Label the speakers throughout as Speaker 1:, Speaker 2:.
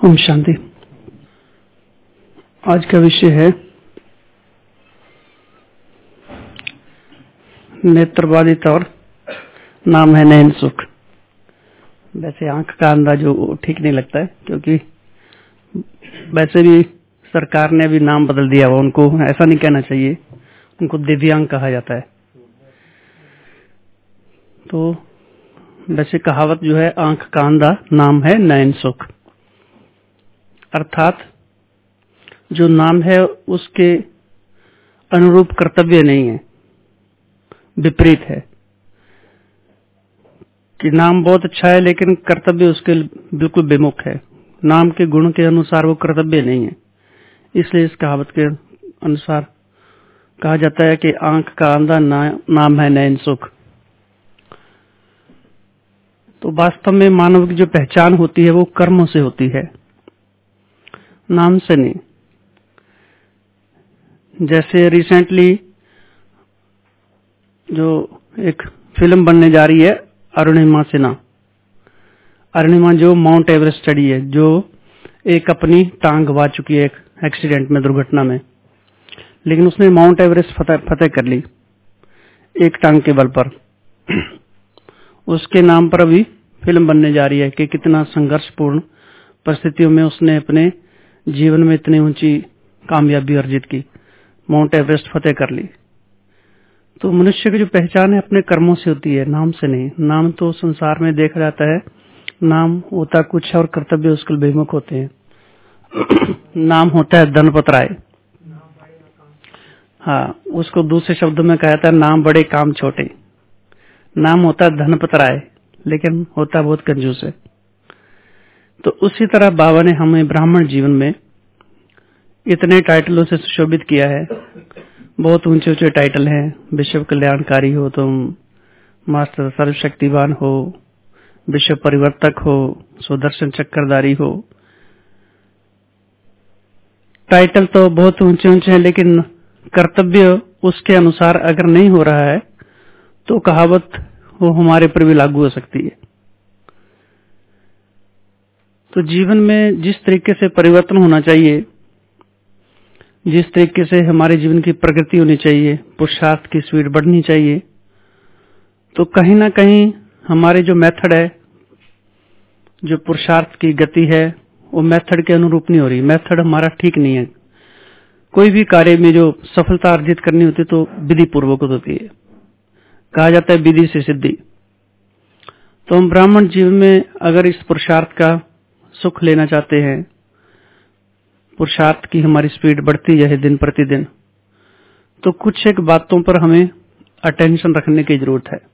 Speaker 1: ओम शांति। आज का विषय है नेत्रबाधित और नाम है नयन सुख। वैसे आंख का अंदाज ठीक नहीं लगता है, क्योंकि वैसे भी सरकार ने अभी नाम बदल दिया हुआ। उनको ऐसा नहीं कहना चाहिए, उनको दिव्यांग कहा जाता है। तो वैसे कहावत जो है, आंख का अंधा नाम है नयन सुख, अर्थात जो नाम है उसके अनुरूप कर्तव्य नहीं है, विपरीत है। कि नाम बहुत अच्छा है लेकिन कर्तव्य उसके बिल्कुल विमुख है। नाम के गुण के अनुसार वो कर्तव्य नहीं है। इसलिए इस कहावत के अनुसार कहा जाता है कि आंख का अंधा नाम है नयन सुख। तो वास्तव में मानव की जो पहचान होती है वो कर्मों से होती है, नाम से नहीं। जैसे रिसेंटली जो एक फिल्म बनने जा रही है अरुणिमा सिन्हा, अरुणिमा जो माउंट एवरेस्ट चढ़ी है, जो एक अपनी टांग गवा चुकी है एक एक्सीडेंट में, दुर्घटना में, लेकिन उसने माउंट एवरेस्ट फतेह कर ली एक टांग के बल पर। उसके नाम पर अभी फिल्म बनने जा रही है कि कितना संघर्षपूर्ण परिस्थितियों में उसने अपने जीवन में इतनी ऊंची कामयाबी अर्जित की, माउंट एवरेस्ट फतेह कर ली। तो मनुष्य की जो पहचान है अपने कर्मों से होती है, नाम से नहीं। नाम तो संसार में देखा जाता है, नाम होता कुछ और कर्तव्य उसके विमुख होते हैं। नाम होता है धनपत राय। हाँ, उसको दूसरे शब्दों में कहा जाता है नाम बड़े काम छोटे। नाम होता है धनपत राय लेकिन होता बहुत कंजूस है। तो उसी तरह बाबा ने हमें ब्राह्मण जीवन में इतने टाइटलों से सुशोभित किया है। बहुत ऊंचे ऊंचे टाइटल हैं। विश्व कल्याणकारी हो तुम, मास्टर सर्वशक्तिवान हो, विश्व परिवर्तक हो, सुदर्शन चक्रधारी हो। टाइटल तो बहुत ऊंचे ऊंचे हैं, लेकिन कर्तव्य उसके अनुसार अगर नहीं हो रहा है तो कहावत वो हमारे पर भी लागू हो सकती है। तो जीवन में जिस तरीके से परिवर्तन होना चाहिए, जिस तरीके से हमारे जीवन की प्रगति होनी चाहिए, पुरुषार्थ की स्पीड बढ़नी चाहिए, तो कहीं ना कहीं हमारे जो मेथड है, जो पुरुषार्थ की गति है, वो मेथड के अनुरूप नहीं हो रही। मेथड हमारा ठीक नहीं है। कोई भी कार्य में जो सफलता अर्जित करनी होती है तो विधि पूर्वक होती है। कहा जाता है विधि से सिद्धि। तो हम ब्राह्मण जीवन में अगर इस पुरुषार्थ का सुख लेना चाहते हैं, पुरुषार्थ की हमारी स्पीड बढ़ती जाए दिन प्रतिदिन, तो कुछ एक बातों पर हमें अटेंशन रखने की जरूरत है।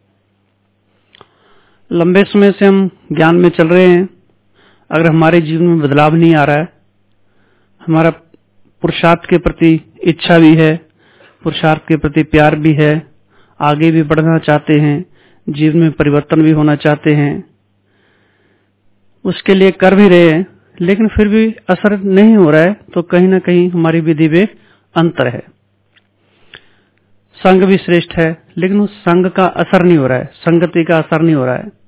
Speaker 1: लंबे समय से हम ज्ञान में चल रहे हैं, अगर हमारे जीवन में बदलाव नहीं आ रहा है, हमारा पुरुषार्थ के प्रति इच्छा भी है, पुरुषार्थ के प्रति प्यार भी है, आगे भी बढ़ना चाहते हैं, जीवन में परिवर्तन भी होना चाहते हैं, उसके लिए कर भी रहे हैं, लेकिन फिर भी असर नहीं हो रहा है, तो कहीं ना कहीं हमारी विधि में अंतर है। संग भी श्रेष्ठ है लेकिन उस संग का असर नहीं हो रहा है, संगति का असर नहीं हो रहा है।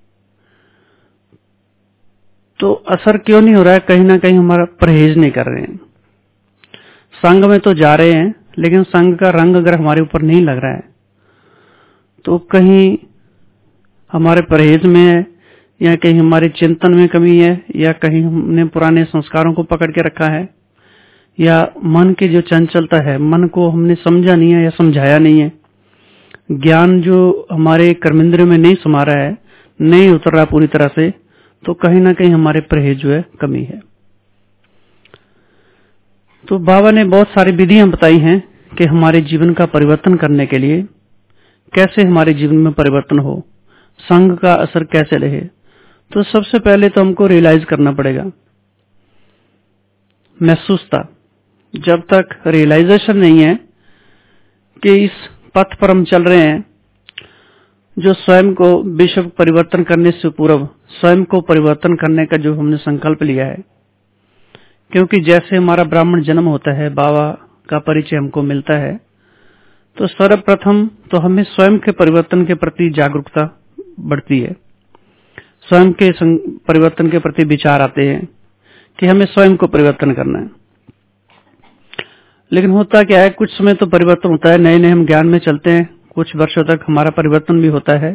Speaker 1: तो असर क्यों नहीं हो रहा है? कहीं ना कहीं हमारा परहेज नहीं कर रहे हैं। संग में तो जा रहे हैं लेकिन संग का रंग अगर हमारे ऊपर नहीं लग रहा है तो कहीं हमारे परहेज में है, या कहीं हमारे चिंतन में कमी है, या कहीं हमने पुराने संस्कारों को पकड़ के रखा है, या मन की जो चंचलता है, मन को हमने समझा नहीं है या समझाया नहीं है। ज्ञान जो हमारे कर्मेंद्रियों में नहीं समा रहा है, नहीं उतर रहा पूरी तरह से, तो कहीं ना कहीं हमारे परहेज जो है कमी है। तो बाबा ने बहुत सारी विधियां बताई हैं कि हमारे जीवन का परिवर्तन करने के लिए कैसे हमारे जीवन में परिवर्तन हो, संग का असर कैसे रहे। तो सबसे पहले तो हमको रियलाइज करना पड़ेगा, महसूसता। जब तक रियलाइजेशन नहीं है कि इस पथ पर हम चल रहे हैं, जो स्वयं को विश्व परिवर्तन करने से पूर्व स्वयं को परिवर्तन करने का जो हमने संकल्प लिया है, क्योंकि जैसे हमारा ब्राह्मण जन्म होता है, बाबा का परिचय हमको मिलता है, तो सर्वप्रथम तो हमें स्वयं के परिवर्तन के प्रति जागरूकता बढ़ती है, स्वयं के परिवर्तन के प्रति विचार आते हैं कि हमें स्वयं को परिवर्तन करना है। लेकिन होता क्या है, कुछ समय तो परिवर्तन होता है, नए नए हम ज्ञान में चलते हैं, कुछ वर्षों तक हमारा परिवर्तन भी होता है,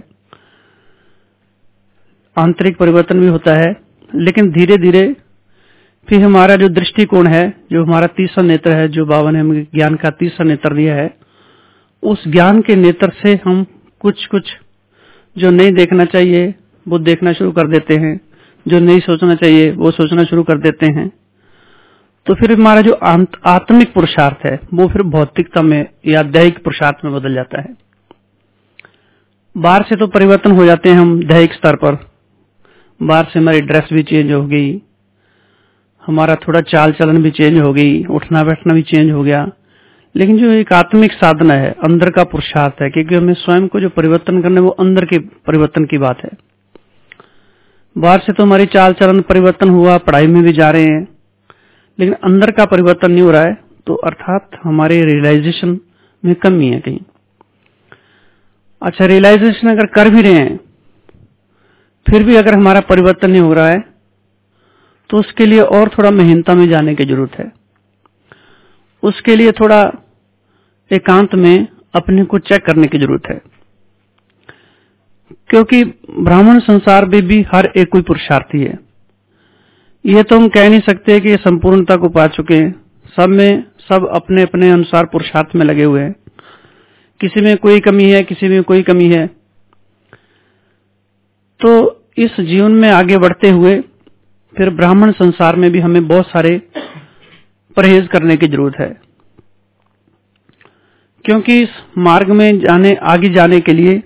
Speaker 1: आंतरिक परिवर्तन भी होता है, लेकिन धीरे धीरे फिर हमारा जो दृष्टिकोण है, जो हमारा तीसरा नेत्र है, जो बाबा ने हमें ज्ञान का तीसरा नेत्र दिया है, उस ज्ञान के नेत्र से हम कुछ कुछ जो नहीं देखना चाहिए वो देखना शुरू कर देते हैं, जो नहीं सोचना चाहिए वो सोचना शुरू कर देते हैं। तो फिर हमारा जो आत्मिक पुरुषार्थ है वो फिर भौतिकता में या दैहिक पुरुषार्थ में बदल जाता है। बाहर से तो परिवर्तन हो जाते हैं हम दैहिक स्तर पर, बाहर से हमारी ड्रेस भी चेंज हो गई, हमारा थोड़ा चाल चलन भी चेंज हो गई, उठना बैठना भी चेंज हो गया, लेकिन जो एक आत्मिक साधना है, अंदर का पुरुषार्थ है, क्योंकि हमें स्वयं को जो परिवर्तन करना है वो अंदर के परिवर्तन की बात है। बाहर से तो हमारी चाल चलन परिवर्तन हुआ, पढ़ाई में भी जा रहे हैं, लेकिन अंदर का परिवर्तन नहीं हो रहा है, तो अर्थात हमारे रियलाइजेशन में कमी है कहीं। अच्छा, रियलाइजेशन अगर कर भी रहे हैं फिर भी अगर हमारा परिवर्तन नहीं हो रहा है तो उसके लिए और थोड़ा मेहनता में जाने की जरूरत है। उसके लिए थोड़ा एकांत में अपने को चेक करने की जरूरत है, क्योंकि ब्राह्मण संसार में भी हर एक कोई पुरुषार्थी है। ये तो हम कह नहीं सकते कि ये संपूर्णता को पा चुके हैं, सब में सब अपने अपने अनुसार पुरुषार्थ में लगे हुए हैं, किसी में कोई कमी है, किसी में कोई कमी है। तो इस जीवन में आगे बढ़ते हुए फिर ब्राह्मण संसार में भी हमें बहुत सारे परहेज करने की जरूरत है, क्योंकि इस मार्ग में आगे जाने के लिए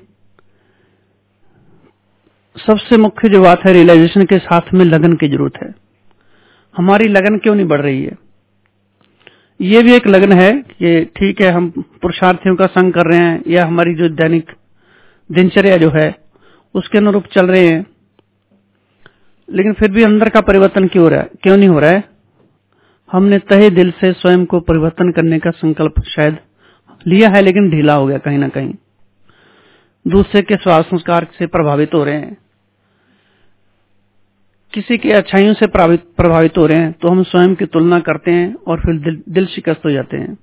Speaker 1: सबसे मुख्य जो बात है, रियलाइजेशन के साथ में लगन की जरूरत है। हमारी लगन क्यों नहीं बढ़ रही है? ये भी एक लगन है कि ठीक है, हम पुरुषार्थियों का संग कर रहे हैं या हमारी जो दैनिक दिनचर्या जो है उसके अनुरूप चल रहे हैं, लेकिन फिर भी अंदर का परिवर्तन क्यों नहीं हो रहा है? हमने तहे दिल से स्वयं को परिवर्तन करने का संकल्प शायद लिया है, लेकिन ढीला हो गया कहीं ना कहीं, दूसरे के स्वभाव संस्कार से प्रभावित हो रहे हैं, किसी की अच्छाइयों से प्रभावित हो रहे हैं, तो हम स्वयं की तुलना करते हैं और फिर दिल शिकस्त हो जाते हैं।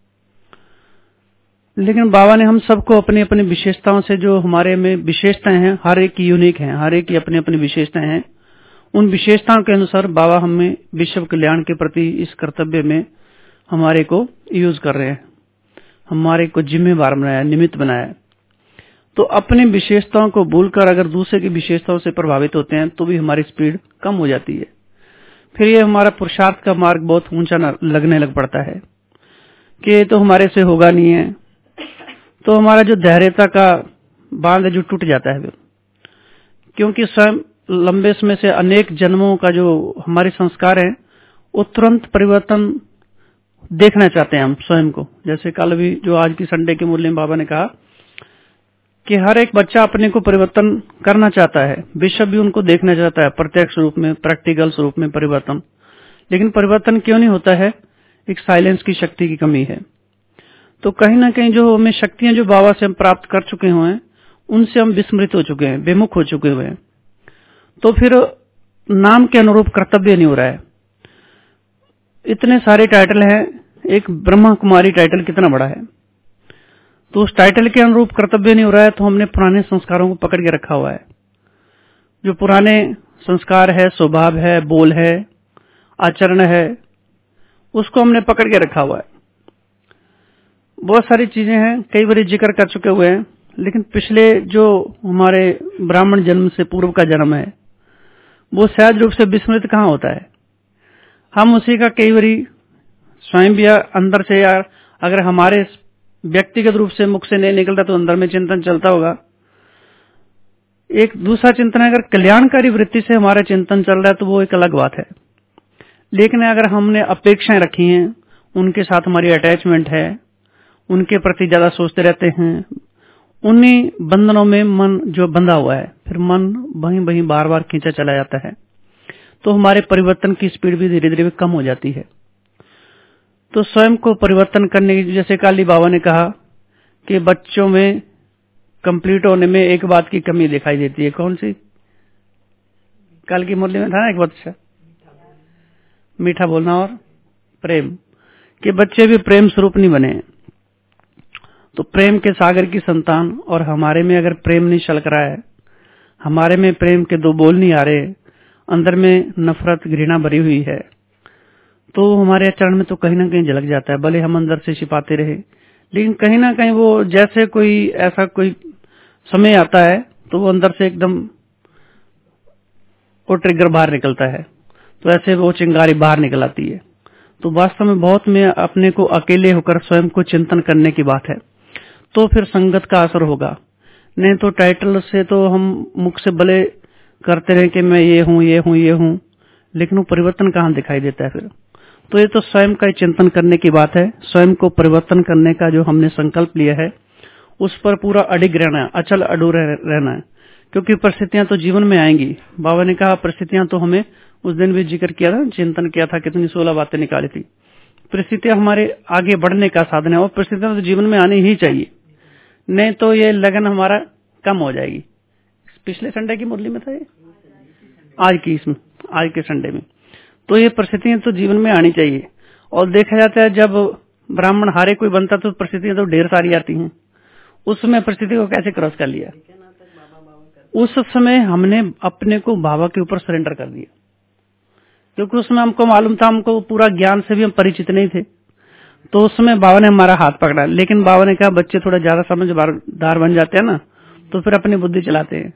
Speaker 1: लेकिन बाबा ने हम सबको अपनी अपनी विशेषताओं से, जो हमारे में विशेषताएं हैं, हर एक की यूनिक है, हर एक की अपनी अपनी विशेषताएं हैं, उन विशेषताओं के अनुसार बाबा हमें विश्व कल्याण के प्रति इस कर्तव्य में हमारे को यूज कर रहे हैं, हमारे को जिम्मेवार बनाया, निमित्त बनाया। तो अपनी विशेषताओं को भूलकर अगर दूसरे की विशेषताओं से प्रभावित होते हैं तो भी हमारी स्पीड कम हो जाती है। फिर ये हमारा पुरुषार्थ का मार्ग बहुत ऊंचा लगने लग पड़ता है कि ये तो हमारे से होगा नहीं है, तो हमारा जो धैर्यता का बांध है जो टूट जाता है, क्योंकि स्वयं लंबे समय से अनेक जन्मों का जो हमारे संस्कार है वो तुरंत परिवर्तन देखना चाहते हैं हम स्वयं को। जैसे कल भी जो आज की संडे के मूल्य में बाबा ने कहा कि हर एक बच्चा अपने को परिवर्तन करना चाहता है, विश्व भी उनको देखना चाहता है प्रत्यक्ष रूप में, प्रैक्टिकल रूप में परिवर्तन, लेकिन परिवर्तन क्यों नहीं होता है? एक साइलेंस की शक्ति की कमी है। तो कहीं ना कहीं जो हमें शक्तियां जो बाबा से हम प्राप्त कर चुके हुए हैं उनसे हम विस्मृत हो चुके हैं, विमुख हो चुके हुए हैं, तो फिर नाम के अनुरूप कर्तव्य नहीं हो रहा है। इतने सारे टाइटल हैं, एक ब्रह्मा कुमारी टाइटल कितना बड़ा है, तो उस टाइटल के अनुरूप कर्तव्य नहीं हो रहा है, तो हमने पुराने संस्कारों को पकड़ के रखा हुआ है। जो पुराने संस्कार है, स्वभाव है, बोल है, आचरण है, उसको हमने पकड़ के रखा हुआ है। बहुत सारी चीजें हैं, कई बार जिक्र कर चुके हुए हैं, लेकिन पिछले जो हमारे ब्राह्मण जन्म से पूर्व का जन्म है वो सहज रूप से विस्मृत कहाँ होता है। हम उसी का कई बार स्वयं भी अंदर से, या अगर हमारे व्यक्तिगत रूप से मुख से नहीं निकलता तो अंदर में चिंतन चलता होगा। एक दूसरा चिंतन है, अगर कल्याणकारी वृत्ति से हमारा चिंतन चल रहा है तो वो एक अलग बात है, लेकिन अगर हमने अपेक्षाएं रखी हैं, उनके साथ हमारी अटैचमेंट है, उनके प्रति ज्यादा सोचते रहते हैं, उन्हीं बंधनों में मन जो बंधा हुआ है, फिर मन वहीं वहीं बार बार खींचा चला जाता है, तो हमारे परिवर्तन की स्पीड भी धीरे धीरे कम हो जाती है। तो स्वयं को परिवर्तन करने की, जैसे काली बाबा ने कहा कि बच्चों में कंप्लीट होने में एक बात की कमी दिखाई देती है। कौन सी? कल की मुरली में था ना एक बात, मीठा बोलना और प्रेम, कि बच्चे भी प्रेम स्वरूप नहीं बने। तो प्रेम के सागर की संतान और हमारे में अगर प्रेम नहीं छलक रहा है, हमारे में प्रेम के दो बोल नहीं आ रहे, अंदर में नफरत घृणा भरी हुई है, तो हमारे आचरण में तो कहीं ना कहीं झलक जाता है। भले हम अंदर से छिपाते रहे, लेकिन कहीं ना कहीं वो जैसे कोई ऐसा कोई समय आता है तो वो अंदर से एकदम वो ट्रिगर बाहर निकलता है, तो ऐसे वो चिंगारी बाहर निकल आती है। तो वास्तव में बहुत में अपने को अकेले होकर स्वयं को चिंतन करने की बात है, तो फिर संगत का असर होगा। नहीं तो टाइटल से तो हम मुख से भले करते रहे कि मैं ये हूं ये हूं ये हूं, लेकिन वो परिवर्तन कहाँ दिखाई देता है फिर। तो ये तो स्वयं का चिंतन करने की बात है। स्वयं को परिवर्तन करने का जो हमने संकल्प लिया है उस पर पूरा अडिग रहना है, अचल अडूर रहना है, क्योंकि परिस्थितियां तो जीवन में आएंगी। बाबा ने कहा परिस्थितियां तो हमें उस दिन भी जिक्र किया था, चिंतन किया था, कितनी 16 बातें निकाली थी। परिस्थितियां हमारे आगे बढ़ने का साधन है और परिस्थितियां तो जीवन में आनी ही चाहिए, नहीं तो ये लगन हमारा कम हो जाएगी। पिछले संडे की मुरली में था ये, आज के संडे में। तो ये परिस्थितियां तो जीवन में आनी चाहिए। और देखा जाता है जब ब्राह्मण हारे कोई बनता तो परिस्थितियां तो ढेर सारी आती हैं। उस समय परिस्थिति को कैसे क्रॉस कर लिया, उस समय हमने अपने को बाबा के ऊपर सरेंडर कर दिया, क्योंकि उसमें हमको मालूम था, हमको पूरा ज्ञान से भी हम परिचित नहीं थे। तो उस समय बाबा ने हमारा हाथ पकड़ा, लेकिन बाबा ने कहा बच्चे थोड़ा ज्यादा समझदार बन जाते हैं ना, तो फिर अपनी बुद्धि चलाते हैं।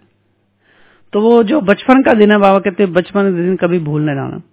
Speaker 1: तो वो जो बचपन का दिन है, बाबा कहते हैं बचपन का दिन कभी भूल नहीं जाना,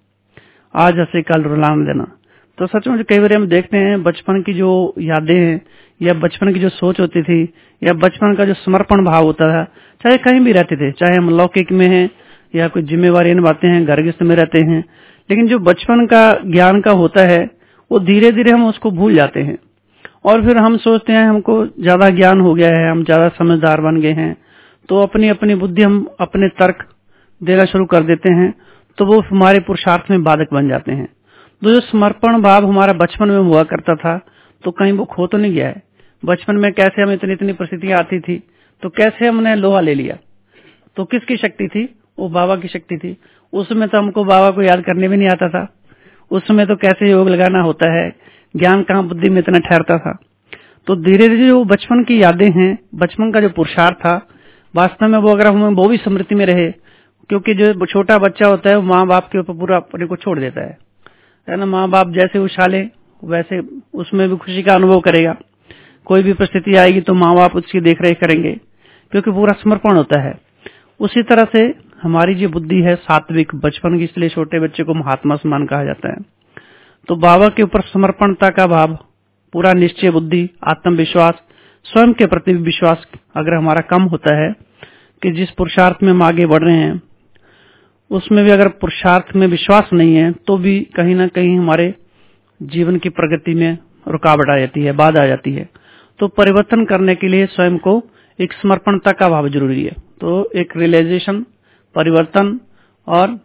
Speaker 1: आज हंसे कल रुलाने देना। तो सच में कई बार हम देखते हैं बचपन की जो यादें हैं या बचपन की जो सोच होती थी या बचपन का जो समर्पण भाव होता था, चाहे कहीं भी रहते थे, चाहे हम लौकिक में हैं या कोई जिम्मेवारी निभाते हैं, घर गृहस्थ में रहते हैं, लेकिन जो बचपन का ज्ञान का होता है वो धीरे धीरे हम उसको भूल जाते हैं। और फिर हम सोचते हैं हमको ज्यादा ज्ञान हो गया है, हम ज्यादा समझदार बन गए हैं, तो अपनी अपनी बुद्धि हम अपने तर्क देना शुरू कर देते हैं, तो वो हमारे पुरुषार्थ में बाधक बन जाते हैं। तो जो समर्पण भाव हमारा बचपन में हुआ करता था, तो कहीं वो खो तो नहीं गया है। बचपन में कैसे हम इतनी परिस्थितियां आती थी, तो कैसे हमने लोहा ले लिया, तो किसकी शक्ति थी, वो बाबा की शक्ति थी। उस समय तो हमको बाबा को याद करने भी नहीं आता था, उस समय तो कैसे योग लगाना होता है, ज्ञान कहाँ बुद्धि में इतना ठहरता था। तो धीरे धीरे जो बचपन की यादें हैं, बचपन का जो पुरुषार्थ था, वास्तव में वो अगर हमें वो भी स्मृति में रहे, क्योंकि जो छोटा बच्चा होता है वो माँ बाप के ऊपर पूरा अपने को छोड़ देता है ना। माँ बाप जैसे उछाले वैसे उसमें भी खुशी का अनुभव करेगा। कोई भी परिस्थिति आएगी तो माँ बाप उसकी देखरेख करेंगे, क्योंकि पूरा समर्पण होता है। उसी तरह से हमारी जो बुद्धि है सात्विक बचपन की, इसलिए छोटे बच्चे को महात्मा समान कहा जाता है। तो बाबा के ऊपर समर्पणता का भाव, पूरा निश्चय बुद्धि, आत्मविश्वास, स्वयं के प्रति विश्वास अगर हमारा कम होता है कि जिस पुरुषार्थ में हम आगे बढ़ रहे हैं उसमें भी अगर पुरुषार्थ में विश्वास नहीं है, तो भी कहीं ना कहीं हमारे जीवन की प्रगति में रुकावट आ जाती है, बाधा आ जाती है। तो परिवर्तन करने के लिए स्वयं को एक समर्पणता का भाव जरूरी है। तो एक रियलाइजेशन, परिवर्तन और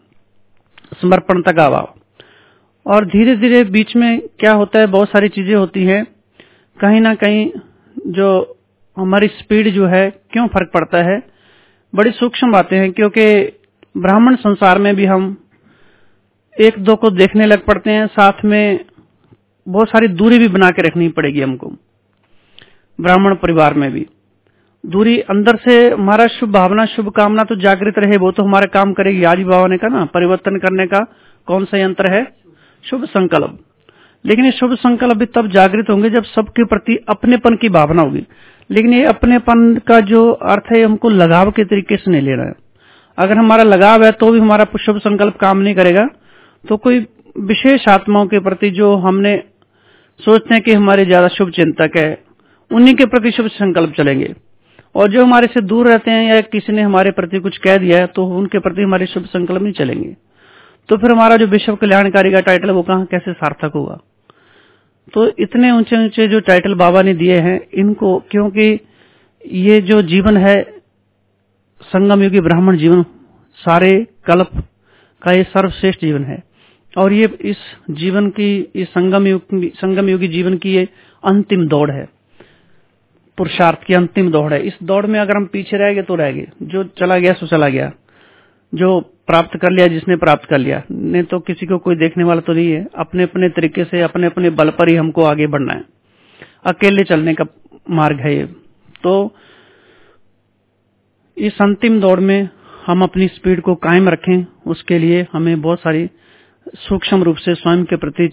Speaker 1: समर्पणता का भाव। और धीरे धीरे बीच में क्या होता है, बहुत सारी चीजें होती हैं, कहीं ना कहीं जो हमारी स्पीड जो है, क्यों फर्क पड़ता है, बड़ी सूक्ष्म बातें हैं। क्योंकि ब्राह्मण संसार में भी हम एक दो को देखने लग पड़ते हैं, साथ में बहुत सारी दूरी भी बना के रखनी पड़ेगी हमको। ब्राह्मण परिवार में भी दूरी, अंदर से हमारा शुभ भावना, शुभ कामना तो जागृत रहे, वो तो हमारा काम करेगी। आज बाबा ने कहा ना, परिवर्तन करने का कौन सा यंत्र है, शुभ संकल्प। लेकिन ये शुभ संकल्प भी तब जागृत होंगे जब सबके प्रति अपनेपन की भावना होगी। लेकिन ये अपनेपन का जो अर्थ है, हमको लगाव के तरीके से नहीं लेना है। अगर हमारा लगाव है तो भी हमारा शुभ संकल्प काम नहीं करेगा। तो कोई विशेष आत्माओं के प्रति जो हमने सोचते हैं कि हमारे ज्यादा शुभ चिंतक है, उन्हीं के प्रति शुभ संकल्प चलेंगे। और जो हमारे से दूर रहते हैं या किसी ने हमारे प्रति कुछ कह दिया है, तो उनके प्रति हमारे शुभ संकल्प नहीं चलेंगे। तो फिर हमारा जो विश्व कल्याणकारी का टाइटल है वो कहाँ कैसे सार्थक होगा। तो इतने ऊंचे ऊंचे जो टाइटल बाबा ने दिए हैं इनको, क्योंकि ये जो जीवन है संगम युगी ब्राह्मण जीवन, सारे कल्प का ये सर्वश्रेष्ठ जीवन है। और ये इस जीवन की, इस संगम युगी जीवन की ये अंतिम दौड़ है, पुरुषार्थ की अंतिम दौड़ है। इस दौड़ में अगर हम पीछे रह गए तो रह गए, जो चला गया सो चला गया। जो प्राप्त कर लिया जिसने प्राप्त कर लिया, नहीं तो किसी को कोई देखने वाला तो नहीं है। अपने अपने तरीके से अपने अपने बल पर ही हमको आगे बढ़ना है, अकेले चलने का मार्ग है ये। तो इस अंतिम दौड़ में हम अपनी स्पीड को कायम रखें, उसके लिए हमें बहुत सारी सूक्ष्म रूप से स्वयं के प्रति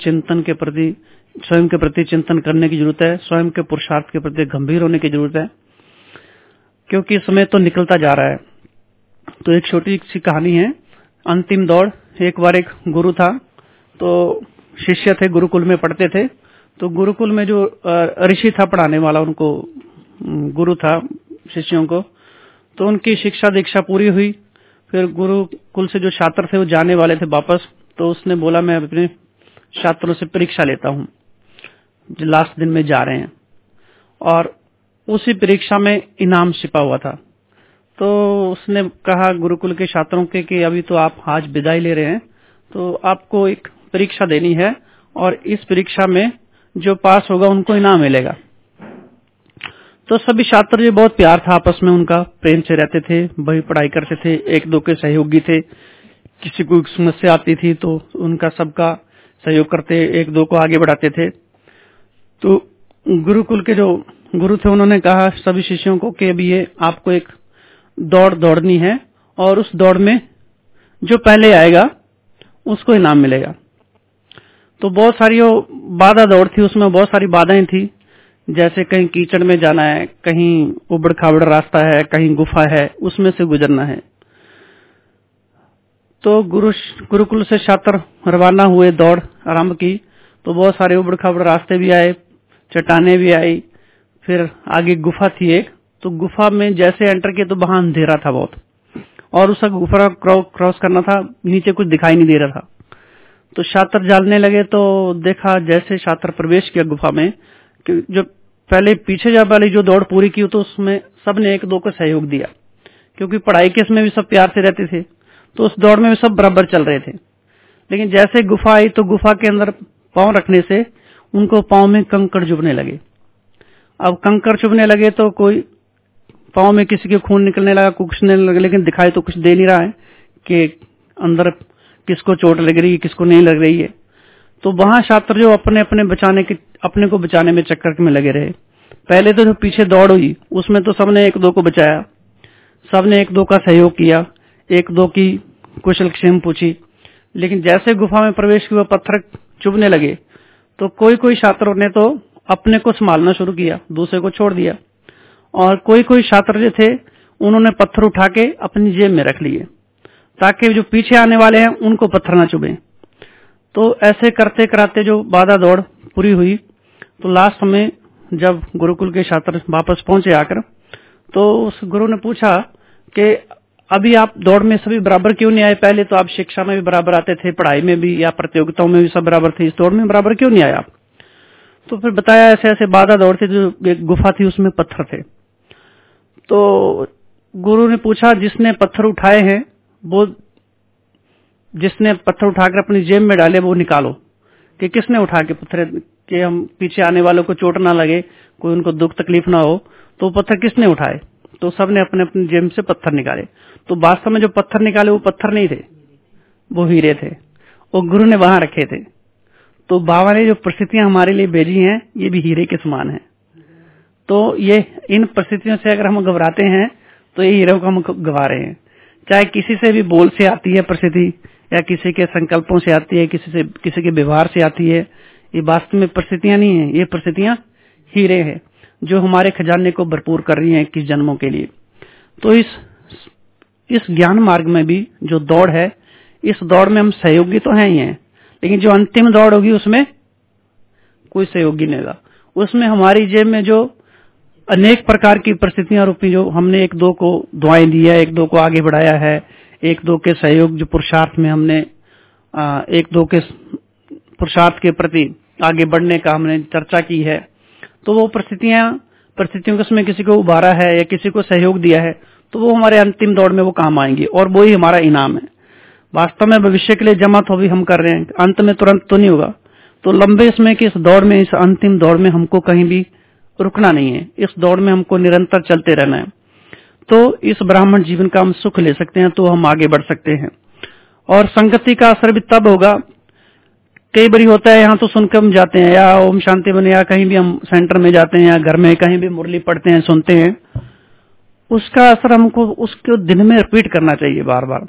Speaker 1: चिंतन करने की जरूरत है, स्वयं के पुरुषार्थ के प्रति गंभीर होने की जरूरत है, क्योंकि समय तो निकलता जा रहा है। तो एक छोटी सी कहानी है, अंतिम दौड़। एक बार एक गुरु था, तो शिष्य थे, गुरुकुल में पढ़ते थे। तो गुरुकुल में जो ऋषि था पढ़ाने वाला, उनको गुरु था शिष्यों को, तो उनकी शिक्षा दीक्षा पूरी हुई। फिर गुरुकुल से जो छात्र थे वो जाने वाले थे वापस, तो उसने बोला मैं अपने छात्रों से परीक्षा लेता हूँ, जो लास्ट दिन में जा रहे हैं। और उसी परीक्षा में इनाम छिपा हुआ था। तो उसने कहा गुरुकुल के छात्रों के कि अभी तो आप आज विदाई ले रहे हैं, तो आपको एक परीक्षा देनी है, और इस परीक्षा में जो पास होगा उनको इनाम मिलेगा। तो सभी छात्र, जो बहुत प्यार था आपस में उनका, प्रेम से रहते थे, वही पढ़ाई करते थे, एक दो के सहयोगी थे। किसी को समस्या आती थी तो उनका सबका सहयोग करते, एक दो को आगे बढ़ाते थे। तो गुरुकुल के जो गुरु थे उन्होंने कहा सभी शिष्यों को कि अभी ये आपको एक दौड़ दौड़नी है, और उस दौड़ में जो पहले आएगा उसको इनाम मिलेगा। तो बहुत सारी वो बाधा दौड़ थी, उसमें बहुत सारी बाधाएं थी, जैसे कहीं कीचड़ में जाना है, कहीं उबड़ खाबड़ रास्ता है, कहीं गुफा है, उसमें से गुजरना है। तो गुरुकुल से छात्र रवाना हुए, दौड़ आरंभ की। तो बहुत सारे उबड़ खाबड़ रास्ते भी आए, चट्टाने भी आई, फिर आगे गुफा थी एक। तो गुफा में जैसे एंटर किया तो वहां अंधेरा था बहुत, और उस गुफा क्रॉस करना था, नीचे कुछ दिखाई नहीं दे रहा था। तो छात्र जानने लगे, तो देखा जैसे छात्र प्रवेश किया गुफा में, कि जो पहले पीछे जा वाली जो दौड़ पूरी की, तो उसमें सबने एक दो को सहयोग दिया, क्योंकि पढ़ाई के इसमें भी सब प्यार से रहते थे, तो उस दौड़ में भी सब बराबर चल रहे थे। लेकिन जैसे गुफा आई तो गुफा के अंदर पांव रखने से उनको पांव में कंकड़ चुभने लगे। अब कंकड़ चुभने लगे तो कोई पांव में किसी के खून निकलने लगा, कुछ नहीं लगे, लेकिन दिखाई तो कुछ दे नहीं रहा है कि अंदर किसको चोट लग रही है, किसको नहीं लग रही है। तो वहां छात्र जो अपने को बचाने में चक्कर में लगे रहे। पहले तो जो पीछे दौड़ हुई उसमें तो सबने एक दो को बचाया, सबने एक दो का सहयोग किया, एक दो की कुशल क्षेम पूछी। लेकिन जैसे गुफा में प्रवेश किया, पत्थर चुभने लगे, तो कोई छात्रों ने तो अपने को संभालना शुरू किया, दूसरे को छोड़ दिया। और कोई छात्र जो थे उन्होंने पत्थर उठा के अपनी जेब में रख लिए, ताकि जो पीछे आने वाले हैं उनको पत्थर ना चुभे। तो ऐसे करते कराते जो बाधा दौड़ पूरी हुई, तो लास्ट में जब गुरुकुल के छात्र वापस पहुंचे आकर, तो उस गुरु ने पूछा कि अभी आप दौड़ में सभी बराबर क्यों नहीं आए? पहले तो आप शिक्षा में भी बराबर आते थे, पढ़ाई में भी या प्रतियोगिताओं में भी सब बराबर थे, इस दौड़ में बराबर क्यों नहीं आए आप? तो फिर बताया ऐसे ऐसे बाधा दौड़ थी, जो एक गुफा थी उसमें पत्थर थे। तो गुरु ने पूछा जिसने पत्थर उठाए हैं, वो जिसने पत्थर उठाकर अपनी जेब में डाले वो निकालो, कि किसने उठा के पत्थर, कि हम पीछे आने वालों को चोट ना लगे, कोई उनको दुख तकलीफ ना हो, तो पत्थर किसने उठाए? तो सबने अपने अपनी जेब से पत्थर निकाले। तो वास्तव में जो पत्थर निकाले वो पत्थर नहीं थे, वो हीरे थे, वो गुरु ने वहां रखे थे। तो बाबा ने जो परिस्थितियां हमारे लिए भेजी हैं, ये भी हीरे के समान है। तो ये इन परिस्थितियों से अगर हम घबराते हैं तो ये हीरो को हम गवा रहे हैं। चाहे किसी से भी बोल से आती है परिस्थिति, या किसी के संकल्पों से आती है, किसी के व्यवहार से आती है, ये वास्तव में परिस्थितियां नहीं है, ये परिस्थितियां हीरे हैं जो हमारे खजाने को भरपूर कर रही हैं 21 जन्मों के लिए। तो इस ज्ञान मार्ग में भी जो दौड़ है, इस दौड़ में हम सहयोगी तो हैं ही हैं, लेकिन जो अंतिम दौड़ होगी उसमें कोई सहयोगी नहीं होगा। उसमें हमारी जेब में जो अनेक प्रकार की परिस्थितियां रूपी, जो हमने एक दो को दुआएं दी है, एक दो को आगे बढ़ाया है, एक दो के सहयोग जो पुरुषार्थ में हमने एक दो के पुरुषार्थ के प्रति आगे बढ़ने का हमने चर्चा की है, तो वो परिस्थितियों में किसी को उभारा है या किसी को सहयोग दिया है, तो वो हमारे अंतिम दौड़ में वो काम आएंगी, और वो ही हमारा इनाम है। वास्तव में भविष्य के लिए जमा तो भी हम कर रहे हैं, अंत में तुरंत तो नहीं होगा। तो लंबे समय की इस दौड़ में, इस अंतिम दौड़ में हमको कहीं भी रुकना नहीं है, इस दौड़ में हमको निरंतर चलते रहना है। तो इस ब्राह्मण जीवन का हम सुख ले सकते हैं, तो हम आगे बढ़ सकते हैं। और संगति का असर भी तब होगा, कई बारी होता है यहाँ तो सुनकर हम जाते हैं, या ओम शांति बने, या कहीं भी हम सेंटर में जाते हैं, या घर में कहीं भी मुरली पढ़ते हैं, सुनते हैं, उसका असर हमको उसको दिन में रिपीट करना चाहिए बार बार।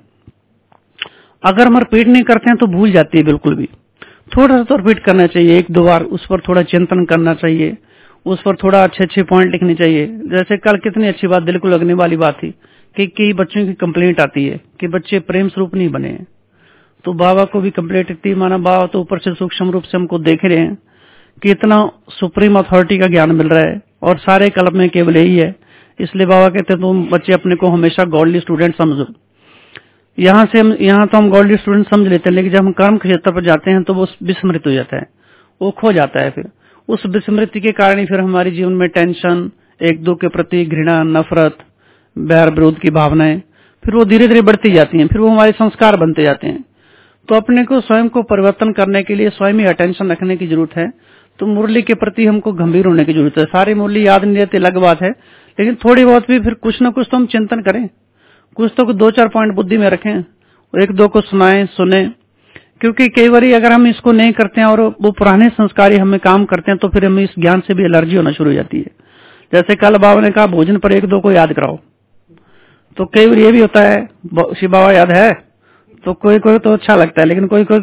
Speaker 1: अगर हम रिपीट नहीं करते हैं तो भूल जाती है बिल्कुल भी। थोड़ा सा तो रिपीट करना चाहिए, 1-2 बार उस पर थोड़ा चिंतन करना चाहिए, उस पर थोड़ा अच्छे पॉइंट लिखने चाहिए। जैसे कल कितनी अच्छी बात, दिल को लगने वाली बात थी कि कई बच्चों की कंप्लेंट आती है कि बच्चे प्रेम स्वरूप नहीं बने हैं। तो बाबा को भी कंप्लेंट थी, माना बाबा तो ऊपर से सूक्ष्म रूप से हमको देख रहे हैं कि इतना सुप्रीम अथॉरिटी का ज्ञान मिल रहा है और सारे कल्प में केवल यही है। इसलिए बाबा कहते हैं तुम बच्चे अपने को हमेशा गॉडली स्टूडेंट समझो। यहाँ तो हम गॉडली स्टूडेंट समझ लेते हैं, लेकिन जब हम कर्म क्षेत्र पर जाते हैं तो वो विस्मृत हो जाता है, वो खो जाता है। फिर उस विस्मृति के कारण ही फिर हमारे जीवन में टेंशन, एक दो के प्रति घृणा, नफरत, बैर विरोध की भावनाएं फिर वो धीरे धीरे बढ़ती जाती हैं, फिर वो हमारे संस्कार बनते जाते हैं। तो अपने को स्वयं को परिवर्तन करने के लिए स्वयं ही अटेंशन रखने की जरूरत है। तो मुरली के प्रति हमको गंभीर होने की जरूरत है। सारी मुरली याद नहीं रहती अलग बात है, लेकिन थोड़ी बहुत भी फिर कुछ न कुछ तो हम चिंतन करें, कुछ तो 2-4 पॉइंट बुद्धि में रखें, 1-2 को सुने। क्योंकि कई बार अगर हम इसको नहीं करते हैं और वो पुराने संस्कार ही हमें काम करते हैं तो फिर हमें इस ज्ञान से भी एलर्जी होना शुरू हो जाती है। जैसे कल बाबा ने कहा भोजन पर 1-2 को याद कराओ, तो कई बार ये भी होता है शिव बाबा याद है, तो कोई तो अच्छा लगता है, लेकिन कोई को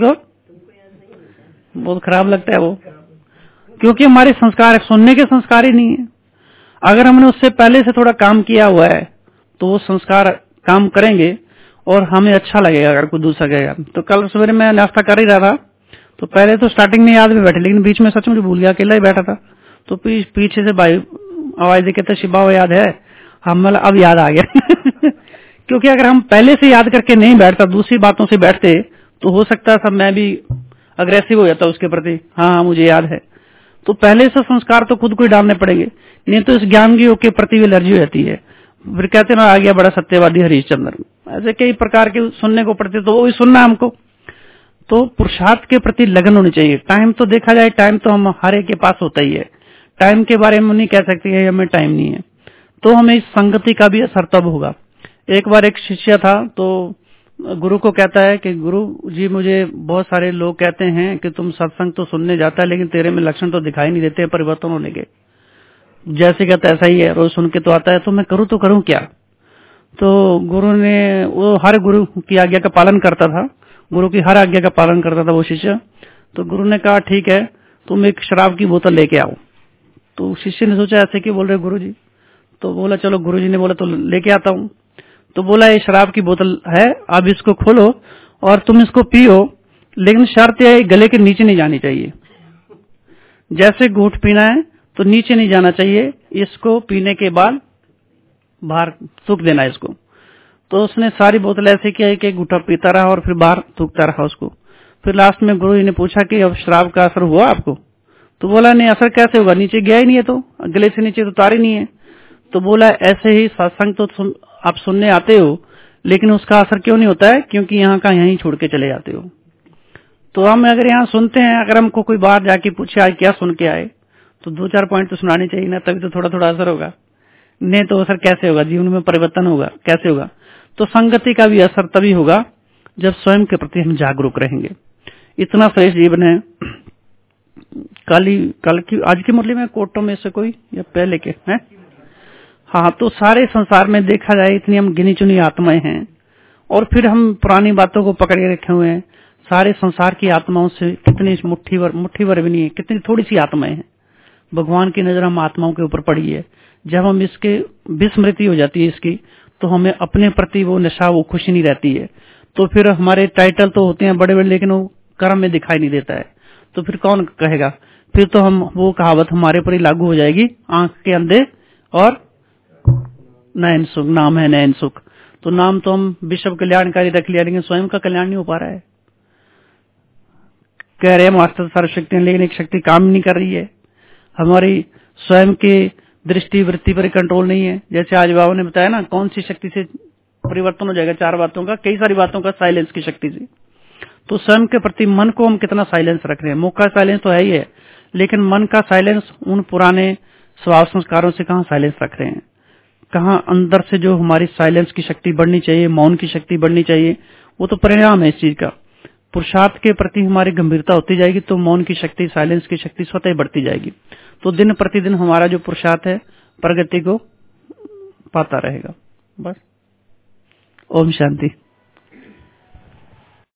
Speaker 1: बहुत खराब लगता है वो, क्योंकि हमारे संस्कार सुनने के संस्कार ही नहीं है। अगर हमने उससे पहले से थोड़ा काम किया हुआ है तो वो संस्कार काम करेंगे और हमें अच्छा लगेगा अगर कोई दूसरा कहेगा। तो कल सवेरे मैं नाश्ता कर ही रहा था, तो पहले तो स्टार्टिंग में याद भी बैठे, लेकिन बीच में सच मुझे भूल गया, अकेला ही बैठा था। तो पीछे से भाई आवाज दे कहते शिव बाबा याद है, हम अब याद आ गया क्योंकि अगर हम पहले से याद करके नहीं बैठता, दूसरी बातों से बैठते, तो हो सकता था मैं भी अग्रेसिव हो जाता उसके प्रति। हाँ मुझे याद है। तो पहले से संस्कार तो खुद को ही डालने पड़ेंगे, नहीं तो इस ज्ञान के प्रति भी एलर्जी हो जाती है। फिर कहते ना आ गया बड़ा सत्यवादी हरिश्चंद्र, ऐसे कई प्रकार के सुनने को पड़ते, तो वही सुनना हमको। तो पुरुषार्थ के प्रति लगन होनी चाहिए। टाइम तो देखा जाए, टाइम तो हम हर एक के पास होता ही है, टाइम के बारे में नहीं कह सकते है हमें टाइम नहीं है। तो हमें इस संगति का भी असर तब होगा। एक बार एक शिष्य था, तो गुरु को कहता है कि गुरु जी मुझे बहुत सारे लोग कहते हैं कि तुम सत्संग तो सुनने जाता है, लेकिन तेरे में लक्षण तो दिखाई नहीं देते परिवर्तन होने के। जैसे कहता है ऐसा ही है, रोज सुन के तो आता है, तो मैं तो करूं क्या। तो गुरु ने, वो हर गुरु की आज्ञा का पालन करता था, गुरु की हर आज्ञा का पालन करता था वो शिष्य। तो गुरु ने कहा ठीक है तुम एक शराब की बोतल लेके आओ। तो शिष्य ने सोचा ऐसे क्यों बोल रहे गुरु जी, तो बोला चलो गुरु जी ने बोला तो लेके आता हूँ। तो बोला ये शराब की बोतल है, अब इसको खोलो और तुम इसको पियो, लेकिन शर्त यह है गले के नीचे नहीं जानी चाहिए। जैसे घूंट पीना है तो नीचे नहीं जाना चाहिए, इसको पीने के बाद बाहर थूक देना इसको। तो उसने सारी बोतल ऐसे किया कि एक घूंटा पीता रहा और फिर बाहर थूकता रहा उसको। फिर लास्ट में गुरु जी ने पूछा कि अब शराब का असर हुआ आपको। तो बोला नहीं, असर कैसे होगा, नीचे गया ही नहीं है, तो गले से नीचे तो उतार ही नहीं है। तो बोला ऐसे ही सत्संग तो आप सुनने आते हो, लेकिन उसका असर क्यों नहीं होता है, क्योंकि यहाँ का यहीं छोड़ के चले जाते हो। तो हम अगर यहाँ सुनते हैं, अगर हमको कोई बाहर जाके पूछे आज क्या सुन के आए, तो 2-4 पॉइंट तो सुनाने चाहिए ना, तभी तो थोड़ा थोड़ा असर होगा। नहीं तो असर कैसे होगा, जीवन में परिवर्तन होगा कैसे होगा। तो संगति का भी असर तभी होगा जब स्वयं के प्रति हम जागरूक रहेंगे। इतना श्रेष्ठ जीवन है। आज की मुरली में कोटों में से कोई या पहले के हैं? हाँ, तो सारे संसार में देखा जाए इतनी हम गिनी चुनी आत्माएं हैं, और फिर हम पुरानी बातों को पकड़ के रखे हुए हैं। सारे संसार की आत्माओं से कितनी मुट्ठी भर भी नहीं है, कितनी थोड़ी सी आत्माएं हैं। भगवान की नजर हम आत्माओं के ऊपर पड़ी है। जब हम इसके विस्मृति हो जाती है इसकी, तो हमें अपने प्रति वो नशा, वो खुशी नहीं रहती है। तो फिर हमारे टाइटल तो होते हैं बड़े बड़े, लेकिन वो कर्म में दिखाई नहीं देता है। तो फिर कौन कहेगा, फिर तो हम वो कहावत हमारे पर ही लागू हो जाएगी, आंख के अंधे और नयन सुख, नाम है नयन सुख। तो नाम तो हम विश्व कल्याणकारी रख लिया, लेकिन स्वयं का कल्याण नहीं हो पा रहा है। कह रहे हैं मास्टर सर्वशक्ति, लेकिन एक शक्ति काम नहीं कर रही है। हमारी स्वयं की दृष्टि वृत्ति पर कंट्रोल नहीं है। जैसे आज बाबा ने बताया ना, कौन सी शक्ति से परिवर्तन हो जाएगा, 4 बातों का, कई सारी बातों का, साइलेंस की शक्ति से। तो स्वयं के प्रति मन को हम कितना साइलेंस रख रहे हैं। मुख का साइलेंस तो है ही है, लेकिन मन का साइलेंस उन पुराने स्वभाव संस्कारों से कहाँ साइलेंस रख रहे हैं। कहाँ अंदर से जो हमारी साइलेंस की शक्ति बढ़नी चाहिए, मौन की शक्ति बढ़नी चाहिए, वो तो परिणाम है इस चीज का। पुरुषार्थ के प्रति हमारी गंभीरता होती जाएगी तो मौन की शक्ति, साइलेंस की शक्ति स्वतः ही बढ़ती जाएगी। तो दिन प्रतिदिन हमारा जो पुरुषार्थ है प्रगति को पाता रहेगा। बस। ओम शांति।